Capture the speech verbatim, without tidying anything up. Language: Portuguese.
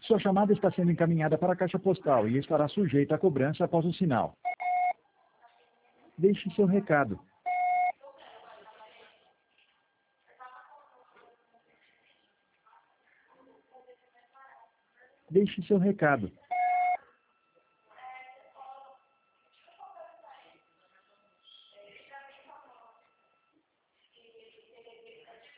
Sua chamada está sendo encaminhada para a caixa postal e estará sujeita a cobrança após o sinal. Deixe seu recado. Deixe seu recado.